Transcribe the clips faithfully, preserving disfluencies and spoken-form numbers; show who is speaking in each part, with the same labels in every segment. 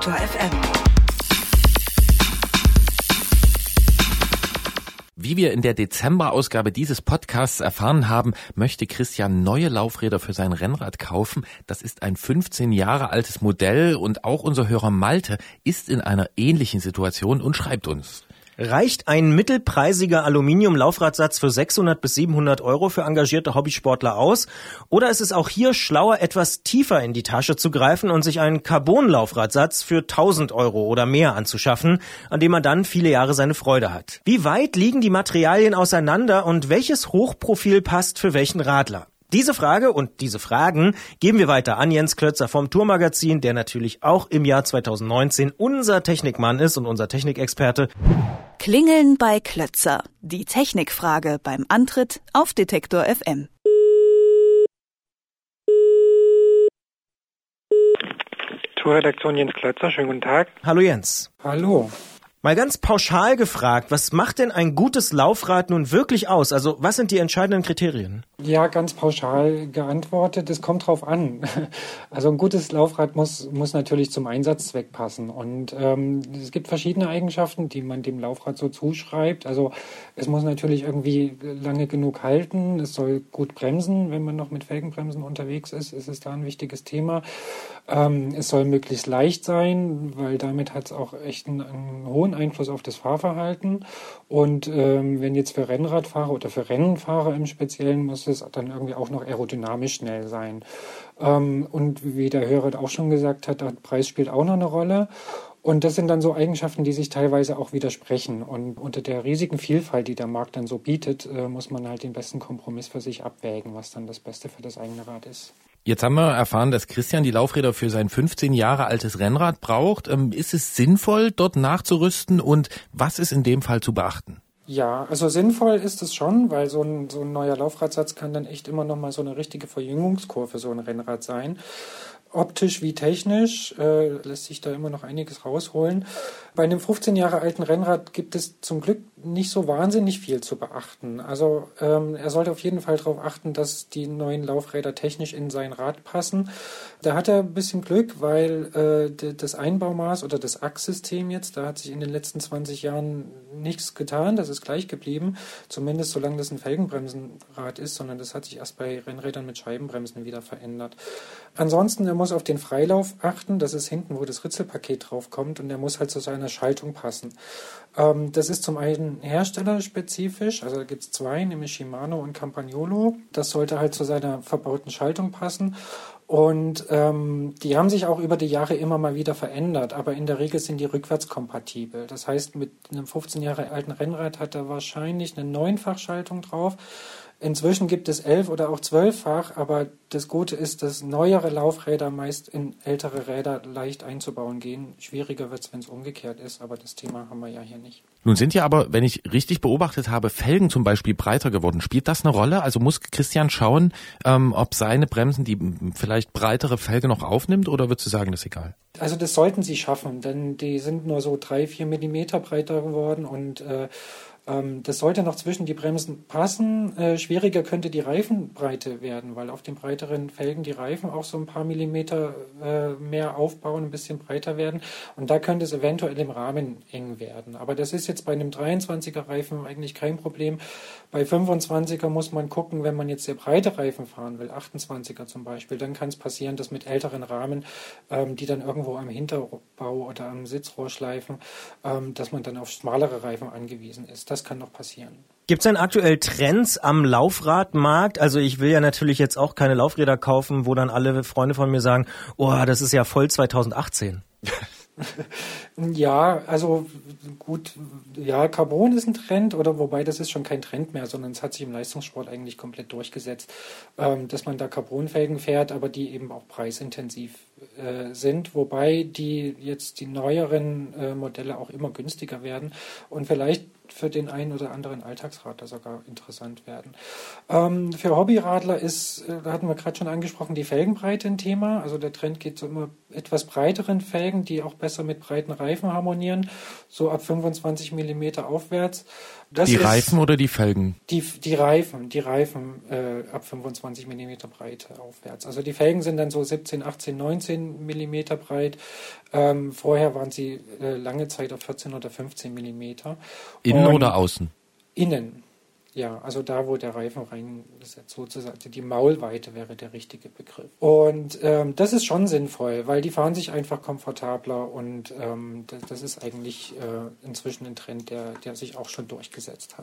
Speaker 1: Detektor F M.
Speaker 2: Wie wir in der Dezember-Ausgabe dieses Podcasts erfahren haben, möchte Christian neue Laufräder für sein Rennrad kaufen. Das ist ein fünfzehn Jahre altes Modell und auch unser Hörer Malte ist in einer ähnlichen Situation und schreibt uns.
Speaker 3: Reicht ein mittelpreisiger Aluminium-Laufradsatz für sechshundert bis siebenhundert Euro für engagierte Hobbysportler aus? Oder ist es auch hier schlauer, etwas tiefer in die Tasche zu greifen und sich einen Carbon-Laufradsatz für tausend Euro oder mehr anzuschaffen, an dem man dann viele Jahre seine Freude hat? Wie weit liegen die Materialien auseinander und welches Hochprofil passt für welchen Radler? Diese Frage und diese Fragen geben wir weiter an Jens Klötzer vom Tourmagazin, der natürlich auch im Jahr zweitausendneunzehn unser Technikmann ist und unser Technikexperte.
Speaker 1: Klingeln bei Klötzer. Die Technikfrage beim Antritt auf Detektor F M.
Speaker 4: Tourredaktion Jens Klötzer, schönen guten Tag.
Speaker 3: Hallo Jens.
Speaker 4: Hallo.
Speaker 3: Mal ganz pauschal gefragt, was macht denn ein gutes Laufrad nun wirklich aus? Also was sind die entscheidenden Kriterien?
Speaker 4: Ja, ganz pauschal geantwortet, es kommt drauf an. Also ein gutes Laufrad muss muss natürlich zum Einsatzzweck passen. Und ähm, es gibt verschiedene Eigenschaften, die man dem Laufrad so zuschreibt. Also es muss natürlich irgendwie lange genug halten, es soll gut bremsen, wenn man noch mit Felgenbremsen unterwegs ist, ist es da ein wichtiges Thema. Ähm, es soll möglichst leicht sein, weil damit hat es auch echt einen, einen hohen Einfluss auf das Fahrverhalten. Und ähm, wenn jetzt für Rennradfahrer oder für Rennfahrer im Speziellen, muss es dann irgendwie auch noch aerodynamisch schnell sein. Ähm, und wie der Hörer auch schon gesagt hat, der Preis spielt auch noch eine Rolle. Und das sind dann so Eigenschaften, die sich teilweise auch widersprechen. Und unter der riesigen Vielfalt, die der Markt dann so bietet, äh, muss man halt den besten Kompromiss für sich abwägen, was dann das Beste für das eigene Rad ist.
Speaker 2: Jetzt haben wir erfahren, dass Christian die Laufräder für sein fünfzehn Jahre altes Rennrad braucht. Ähm, ist es sinnvoll, dort nachzurüsten und was ist in dem Fall zu beachten?
Speaker 4: Ja, also sinnvoll ist es schon, weil so ein, so ein neuer Laufradsatz kann dann echt immer noch mal so eine richtige Verjüngungskurve für so ein Rennrad sein. Optisch wie technisch äh, lässt sich da immer noch einiges rausholen. Bei einem fünfzehn Jahre alten Rennrad gibt es zum Glück nicht so wahnsinnig viel zu beachten. Also ähm, er sollte auf jeden Fall darauf achten, dass die neuen Laufräder technisch in sein Rad passen. Da hat er ein bisschen Glück, weil äh, das Einbaumaß oder das Achssystem jetzt, da hat sich in den letzten zwanzig Jahren nichts getan. Das ist gleich geblieben, zumindest solange das ein Felgenbremsenrad ist, sondern das hat sich erst bei Rennrädern mit Scheibenbremsen wieder verändert. Ansonsten, er muss auf den Freilauf achten, das ist hinten, wo das Ritzelpaket drauf kommt und er muss halt zu seiner Schaltung passen. Ähm, das ist zum einen herstellerspezifisch, also da gibt es zwei, nämlich Shimano und Campagnolo. Das sollte halt zu seiner verbauten Schaltung passen. Und ähm, die haben sich auch über die Jahre immer mal wieder verändert, aber in der Regel sind die rückwärtskompatibel. Das heißt, mit einem fünfzehn Jahre alten Rennrad hat er wahrscheinlich eine Neunfachschaltung drauf. Inzwischen gibt es elf oder auch zwölffach, aber das Gute ist, dass neuere Laufräder meist in ältere Räder leicht einzubauen gehen. Schwieriger wird es, wenn es umgekehrt ist, aber das Thema haben wir ja hier nicht.
Speaker 2: Nun sind ja aber, wenn ich richtig beobachtet habe, Felgen zum Beispiel breiter geworden. Spielt das eine Rolle? Also muss Christian schauen, ähm, ob seine Bremsen die vielleicht breitere Felge noch aufnimmt oder würdest du sagen, das ist egal?
Speaker 4: Also das sollten sie schaffen, denn die sind nur so drei, vier Millimeter breiter geworden und äh, das sollte noch zwischen die Bremsen passen. Äh, schwieriger könnte die Reifenbreite werden, weil auf den breiteren Felgen die Reifen auch so ein paar Millimeter äh, mehr aufbauen, ein bisschen breiter werden. Und da könnte es eventuell im Rahmen eng werden. Aber das ist jetzt bei einem dreiundzwanziger Reifen eigentlich kein Problem. Bei fünfundzwanziger muss man gucken, wenn man jetzt sehr breite Reifen fahren will, achtundzwanziger zum Beispiel, dann kann es passieren, dass mit älteren Rahmen, ähm, die dann irgendwo am Hinterbau oder am Sitzrohr schleifen, ähm, dass man dann auf schmalere Reifen angewiesen ist. Das kann noch passieren.
Speaker 3: Gibt es denn aktuell Trends am Laufradmarkt? Also ich will ja natürlich jetzt auch keine Laufräder kaufen, wo dann alle Freunde von mir sagen, oh, das ist ja voll zweitausendachtzehn.
Speaker 4: Ja, also gut, ja, Carbon ist ein Trend, oder wobei das ist schon kein Trend mehr, sondern es hat sich im Leistungssport eigentlich komplett durchgesetzt, ähm, dass man da Carbonfelgen fährt, aber die eben auch preisintensiv äh, sind, wobei die jetzt die neueren äh, Modelle auch immer günstiger werden und vielleicht für den einen oder anderen Alltagsradler sogar interessant werden. Ähm, für Hobbyradler ist, äh, da hatten wir gerade schon angesprochen, die Felgenbreite ein Thema. Also der Trend geht zu immer etwas breiteren Felgen, die auch besser mit breiten Reifen Reifen harmonieren, so ab fünfundzwanzig Millimeter aufwärts. Das
Speaker 2: die
Speaker 4: ist
Speaker 2: Reifen oder die Felgen?
Speaker 4: Die, die Reifen, die Reifen äh, ab fünfundzwanzig Millimeter Breite aufwärts. Also die Felgen sind dann so siebzehn, achtzehn, neunzehn Millimeter breit. Ähm, vorher waren sie äh, lange Zeit auf vierzehn oder fünfzehn Millimeter.
Speaker 2: Innen
Speaker 4: Und
Speaker 2: oder außen?
Speaker 4: Innen. Ja, also da, wo der Reifen reingesetzt, sozusagen die Maulweite wäre der richtige Begriff. Und ähm, das ist schon sinnvoll, weil die fahren sich einfach komfortabler und ähm, das, das ist eigentlich äh, inzwischen ein Trend, der, der sich auch schon durchgesetzt hat.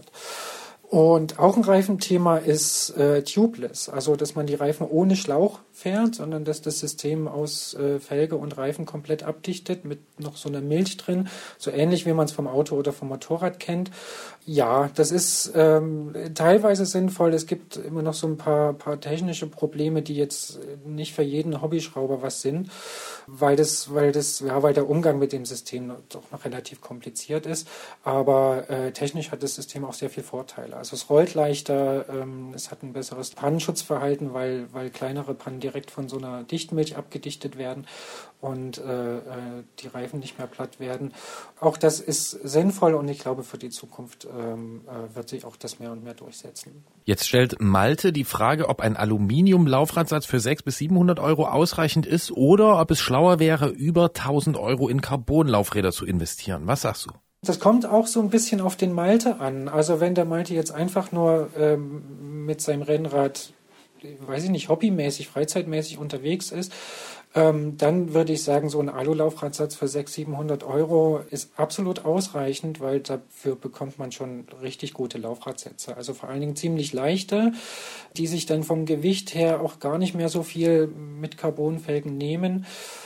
Speaker 4: Und auch ein Reifenthema ist äh, tubeless, also dass man die Reifen ohne Schlauch fährt, sondern dass das System aus äh, Felge und Reifen komplett abdichtet mit noch so einer Milch drin, so ähnlich wie man es vom Auto oder vom Motorrad kennt. Ja, das ist ähm, teilweise sinnvoll. Es gibt immer noch so ein paar, paar technische Probleme, die jetzt nicht für jeden Hobbyschrauber was sind, weil das, weil das, ja, weil der Umgang mit dem System doch noch relativ kompliziert ist. Aber äh, technisch hat das System auch sehr viele Vorteile. Also es rollt leichter, ähm, es hat ein besseres Pannenschutzverhalten, weil, weil kleinere Pannen direkt von so einer Dichtmilch abgedichtet werden und äh, die Reifen nicht mehr platt werden. Auch das ist sinnvoll und ich glaube, für die Zukunft ähm, äh, wird sich auch das mehr und mehr durchsetzen.
Speaker 2: Jetzt stellt Malte die Frage, ob ein Aluminium-Laufradsatz für sechshundert bis siebenhundert Euro ausreichend ist oder ob es schlauer wäre, über tausend Euro in Carbon-Laufräder zu investieren. Was sagst du?
Speaker 4: Das kommt auch so ein bisschen auf den Malte an. Also wenn der Malte jetzt einfach nur ähm, mit seinem Rennrad, weiß ich nicht, hobbymäßig, freizeitmäßig unterwegs ist, ähm, dann würde ich sagen, so ein Alulaufradsatz für sechshundert, siebenhundert Euro ist absolut ausreichend, weil dafür bekommt man schon richtig gute Laufradsätze. Also vor allen Dingen ziemlich leichte, die sich dann vom Gewicht her auch gar nicht mehr so viel mit Carbonfelgen nehmen.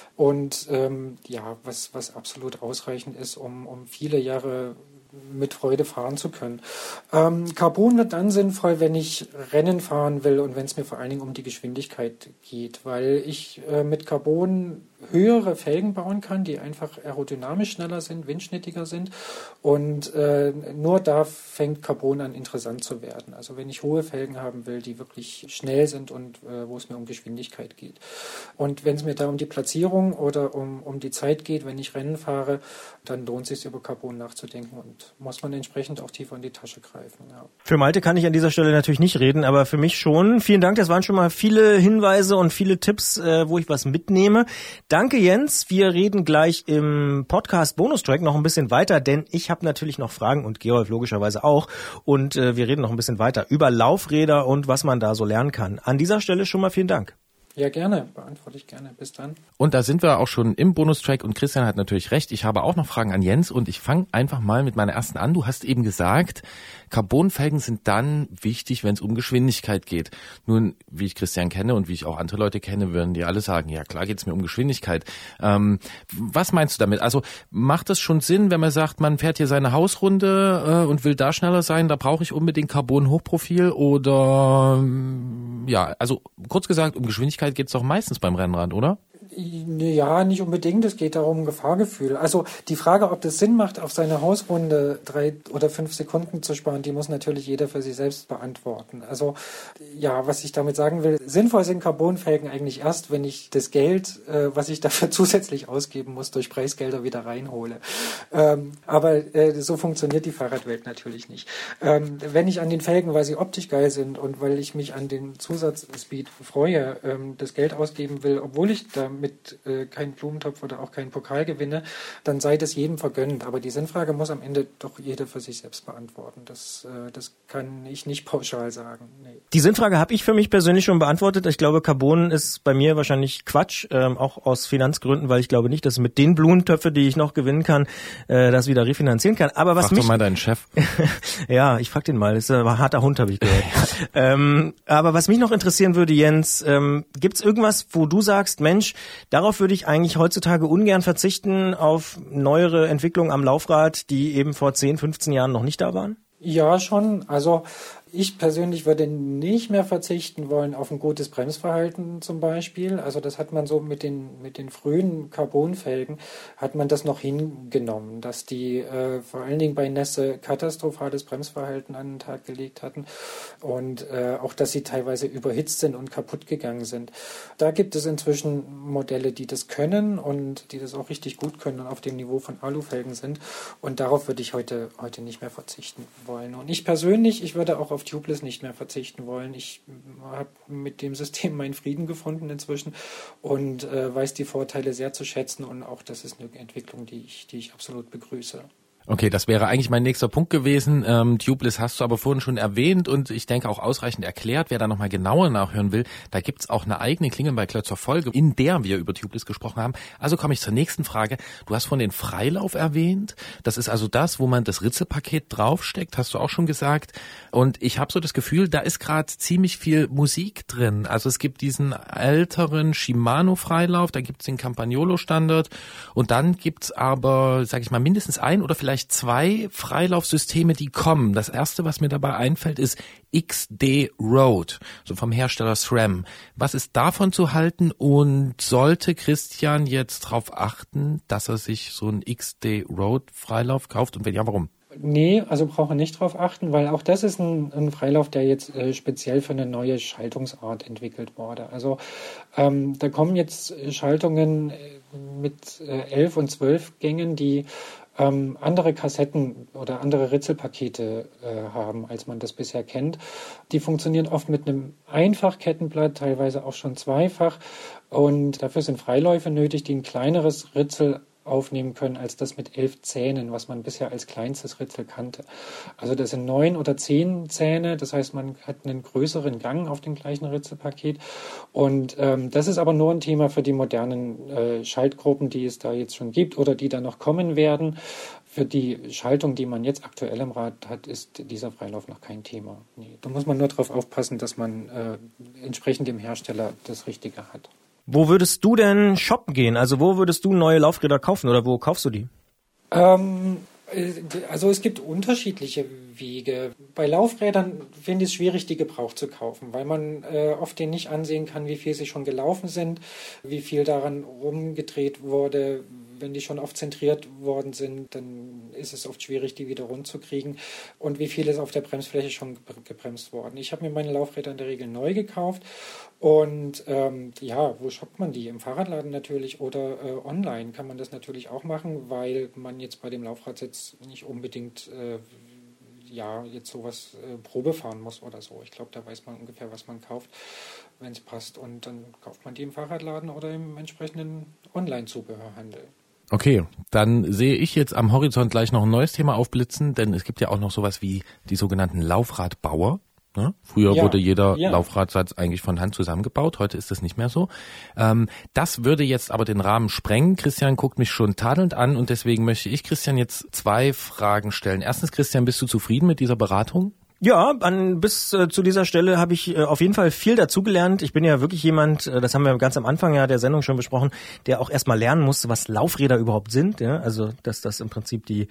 Speaker 4: Und ähm, ja, was, was absolut ausreichend ist, um, um viele Jahre mit Freude fahren zu können. Ähm, Carbon wird dann sinnvoll, wenn ich Rennen fahren will und wenn es mir vor allen Dingen um die Geschwindigkeit geht, weil ich äh, mit Carbon höhere Felgen bauen kann, die einfach aerodynamisch schneller sind, windschnittiger sind und äh, nur da fängt Carbon an interessant zu werden. Also wenn ich hohe Felgen haben will, die wirklich schnell sind und äh, wo es mir um Geschwindigkeit geht. Und wenn es mir da um die Platzierung oder um, um die Zeit geht, wenn ich Rennen fahre, dann lohnt es sich über Carbon nachzudenken und muss man entsprechend auch tiefer in die Tasche greifen. Ja.
Speaker 3: Für Malte kann ich an dieser Stelle natürlich nicht reden, aber für mich schon. Vielen Dank, das waren schon mal viele Hinweise und viele Tipps, äh, wo ich was mitnehme. Danke, Jens. Wir reden gleich im Podcast Bonustrack noch ein bisschen weiter, denn ich habe natürlich noch Fragen und Georg logischerweise auch. Und äh, wir reden noch ein bisschen weiter über Laufräder und was man da so lernen kann. An dieser Stelle schon mal vielen Dank.
Speaker 4: Ja, gerne. Beantworte ich gerne. Bis dann.
Speaker 2: Und da sind wir auch schon im Bonustrack und Christian hat natürlich recht. Ich habe auch noch Fragen an Jens und ich fange einfach mal mit meiner ersten an. Du hast eben gesagt, Carbonfelgen sind dann wichtig, wenn es um Geschwindigkeit geht. Nun, wie ich Christian kenne und wie ich auch andere Leute kenne, würden die alle sagen, ja klar geht es mir um Geschwindigkeit. Ähm, was meinst du damit? Also macht das schon Sinn, wenn man sagt, man fährt hier seine Hausrunde äh, und will da schneller sein, da brauche ich unbedingt Carbon-Hochprofil oder ähm, ja, also kurz gesagt, um Geschwindigkeit geht es doch meistens beim Rennrad, oder?
Speaker 4: Ja, nicht unbedingt. Es geht darum, Gefahrgefühl. Also die Frage, ob das Sinn macht, auf seine Hausrunde drei oder fünf Sekunden zu sparen, die muss natürlich jeder für sich selbst beantworten. Also ja, was ich damit sagen will, sinnvoll sind Carbonfelgen eigentlich erst, wenn ich das Geld, äh, was ich dafür zusätzlich ausgeben muss, durch Preisgelder wieder reinhole. Ähm, aber äh, so funktioniert die Fahrradwelt natürlich nicht. Ähm, wenn ich an den Felgen, weil sie optisch geil sind und weil ich mich an den Zusatzspeed freue, ähm, das Geld ausgeben will, obwohl ich da mit äh, keinen Blumentopf oder auch keinen Pokal gewinne, dann sei das jedem vergönnt. Aber die Sinnfrage muss am Ende doch jeder für sich selbst beantworten. Das, äh, das kann ich nicht pauschal sagen. Nee.
Speaker 3: Die Sinnfrage habe ich für mich persönlich schon beantwortet. Ich glaube, Carbon ist bei mir wahrscheinlich Quatsch, ähm, auch aus Finanzgründen, weil ich glaube nicht, dass mit den Blumentöpfe, die ich noch gewinnen kann, äh, das wieder refinanzieren kann. Aber was
Speaker 2: Frag
Speaker 3: mich
Speaker 2: doch mal deinen Chef.
Speaker 3: Ja, ich frag den mal. Das ist ein harter Hund, habe ich gehört. ähm, aber was mich noch interessieren würde, Jens, ähm, gibt's irgendwas, wo du sagst, Mensch, darauf würde ich eigentlich heutzutage ungern verzichten, auf neuere Entwicklungen am Laufrad, die eben vor zehn, fünfzehn Jahren noch nicht da waren?
Speaker 4: Ja, schon. Also Ich persönlich würde nicht mehr verzichten wollen auf ein gutes Bremsverhalten zum Beispiel. Also das hat man so mit den mit den frühen Carbonfelgen hat man das noch hingenommen, dass die äh, vor allen Dingen bei Nässe katastrophales Bremsverhalten an den Tag gelegt hatten und äh, auch, dass sie teilweise überhitzt sind und kaputt gegangen sind. Da gibt es inzwischen Modelle, die das können und die das auch richtig gut können und auf dem Niveau von Alufelgen sind. Und darauf würde ich heute heute nicht mehr verzichten wollen. Und ich persönlich, ich würde auch auf Tubeless nicht mehr verzichten wollen. Ich habe mit dem System meinen Frieden gefunden inzwischen und äh, weiß die Vorteile sehr zu schätzen und auch das ist eine Entwicklung, die ich, die ich absolut begrüße.
Speaker 2: Okay, das wäre eigentlich mein nächster Punkt gewesen. Ähm, Tubeless hast du aber vorhin schon erwähnt und ich denke auch ausreichend erklärt. Wer da nochmal genauer nachhören will, da gibt's auch eine eigene Klingel bei Klötzer Folge, in der wir über Tubeless gesprochen haben. Also komme ich zur nächsten Frage. Du hast von den Freilauf erwähnt. Das ist also das, wo man das Ritzelpaket draufsteckt, hast du auch schon gesagt. Und ich habe so das Gefühl, da ist gerade ziemlich viel Musik drin. Also es gibt diesen älteren Shimano Freilauf, da gibt's den Campagnolo Standard und dann gibt's aber, sage ich mal, mindestens ein oder vielleicht zwei Freilaufsysteme, die kommen. Das erste, was mir dabei einfällt, ist X D Road, so vom Hersteller SRAM. Was ist davon zu halten und sollte Christian jetzt darauf achten, dass er sich so einen X D Road Freilauf kauft und wenn ja, warum?
Speaker 4: Nee, also brauche nicht drauf achten, weil auch das ist ein, ein Freilauf, der jetzt äh, speziell für eine neue Schaltungsart entwickelt wurde. Also ähm, da kommen jetzt Schaltungen mit äh, elf und zwölf Gängen, die ähm, andere Kassetten oder andere Ritzelpakete äh, haben, als man das bisher kennt. Die funktionieren oft mit einem Einfachkettenblatt, teilweise auch schon zweifach. Und dafür sind Freiläufe nötig, die ein kleineres Ritzel aufnehmen können als das mit elf Zähnen, was man bisher als kleinstes Ritzel kannte. Also das sind neun oder zehn Zähne, das heißt, man hat einen größeren Gang auf dem gleichen Ritzelpaket. Und ähm, das ist aber nur ein Thema für die modernen äh, Schaltgruppen, die es da jetzt schon gibt oder die da noch kommen werden. Für die Schaltung, die man jetzt aktuell im Rad hat, ist dieser Freilauf noch kein Thema. Nee, da muss man nur darauf aufpassen, dass man äh, entsprechend dem Hersteller das Richtige hat.
Speaker 3: Wo würdest du denn shoppen gehen? Also wo würdest du neue Laufräder kaufen oder wo kaufst du die?
Speaker 4: Ähm, also es gibt unterschiedliche Wege. Bei Laufrädern finde ich es schwierig, die gebraucht zu kaufen, weil man äh, oft denen nicht ansehen kann, wie viel sie schon gelaufen sind, wie viel daran rumgedreht wurde. Wenn die schon oft zentriert worden sind, dann ist es oft schwierig, die wieder rund zu kriegen. Und wie viel ist auf der Bremsfläche schon gebremst worden. Ich habe mir meine Laufräder in der Regel neu gekauft. Und ähm, ja, wo shoppt man die? Im Fahrradladen natürlich oder äh, online kann man das natürlich auch machen, weil man jetzt bei dem Laufrad jetzt nicht unbedingt äh, ja, jetzt sowas äh, Probe fahren muss oder so. Ich glaube, da weiß man ungefähr, was man kauft, wenn es passt. Und dann kauft man die im Fahrradladen oder im entsprechenden Online-Zubehörhandel.
Speaker 2: Okay, dann sehe ich jetzt am Horizont gleich noch ein neues Thema aufblitzen, denn es gibt ja auch noch sowas wie die sogenannten Laufradbauer. Ne? Früher ja, wurde jeder ja. Laufradsatz eigentlich von Hand zusammengebaut, heute ist das nicht mehr so. Ähm, das würde jetzt aber den Rahmen sprengen. Christian guckt mich schon tadelnd an und deswegen möchte ich Christian jetzt zwei Fragen stellen. Erstens, Christian, bist du zufrieden mit dieser Beratung?
Speaker 3: Ja, an, bis äh, zu dieser Stelle habe ich äh, auf jeden Fall viel dazugelernt. Ich bin ja wirklich jemand, äh, das haben wir ganz am Anfang ja der Sendung schon besprochen, der auch erstmal lernen musste, was Laufräder überhaupt sind. Ja? Also dass das im Prinzip die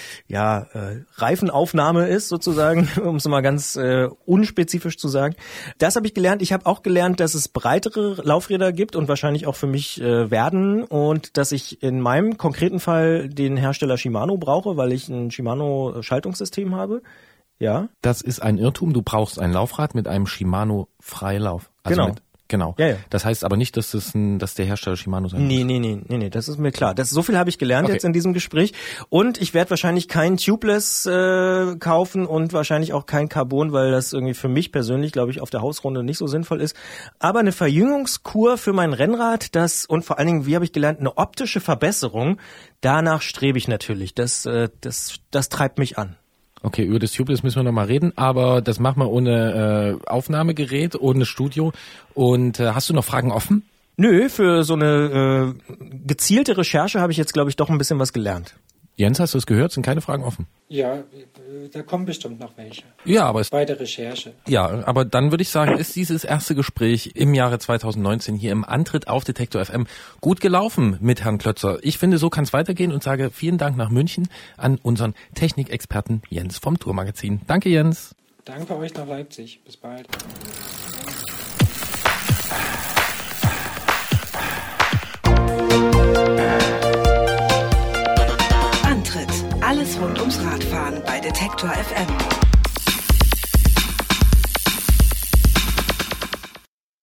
Speaker 3: ja äh, Reifenaufnahme ist sozusagen, um es mal ganz äh, unspezifisch zu sagen. Das habe ich gelernt. Ich habe auch gelernt, dass es breitere Laufräder gibt und wahrscheinlich auch für mich äh, werden und dass ich in meinem konkreten Fall den Hersteller Shimano brauche, weil ich ein Shimano-Schaltungssystem habe. Ja.
Speaker 2: Das ist ein Irrtum. Du brauchst ein Laufrad mit einem Shimano Freilauf. Also
Speaker 3: genau.
Speaker 2: Mit, genau.
Speaker 3: Ja, ja.
Speaker 2: Das heißt aber nicht, dass das ein, dass der Hersteller Shimano sein
Speaker 3: nee,
Speaker 2: muss.
Speaker 3: Nee, nee, nee, nee, das ist mir klar. Das, so viel habe ich gelernt
Speaker 2: okay.
Speaker 3: jetzt in diesem Gespräch. Und ich werde wahrscheinlich kein Tubeless äh, kaufen und wahrscheinlich auch kein Carbon, weil das irgendwie für mich persönlich, glaube ich, auf der Hausrunde nicht so sinnvoll ist. Aber eine Verjüngungskur für mein Rennrad, das und vor allen Dingen, wie habe ich gelernt, eine optische Verbesserung, danach strebe ich natürlich. Das, äh, das, das treibt mich an.
Speaker 2: Okay, über das Tubeless müssen wir noch mal reden, aber das machen wir ohne äh, Aufnahmegerät, ohne Studio. Und äh, hast du noch Fragen offen?
Speaker 3: Nö, für so eine äh, gezielte Recherche habe ich jetzt, glaube ich, doch ein bisschen was gelernt.
Speaker 2: Jens, hast du es gehört? Sind keine Fragen offen?
Speaker 4: Ja, da kommen bestimmt noch welche.
Speaker 2: Ja, aber es,
Speaker 4: bei der Recherche.
Speaker 2: Ja, aber dann würde ich sagen, ist dieses erste Gespräch im Jahre zweitausendneunzehn hier im Antritt auf Detektor F M gut gelaufen mit Herrn Klötzer. Ich finde, so kann es weitergehen und sage vielen Dank nach München an unseren Technikexperten Jens vom Tourmagazin. Danke, Jens.
Speaker 4: Danke euch nach Leipzig. Bis bald.
Speaker 1: Antritt. Alles rund ums Radfahren bei Detektor F M.